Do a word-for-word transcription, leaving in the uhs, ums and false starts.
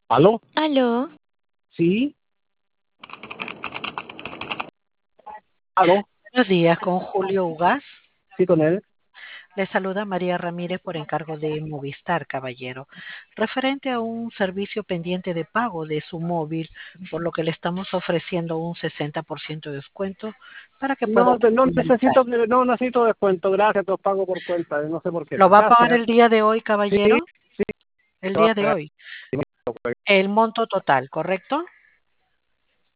¿Aló? Aló, Sí, aló, Buenos días, con Julio Ugaz. sí, con él. Le saluda María Ramírez por encargo de Movistar, caballero. Referente a un servicio pendiente de pago de su móvil, por lo que le estamos ofreciendo un sesenta por ciento de descuento para que pueda No, te- no finalizar. necesito, que- no necesito descuento, gracias, te lo pago por cuenta, no sé por qué. ¿Lo va a pagar Gracias. el día de hoy, Sí, caballero? sí, El te voy a día de pagar. hoy. El monto total, ¿correcto?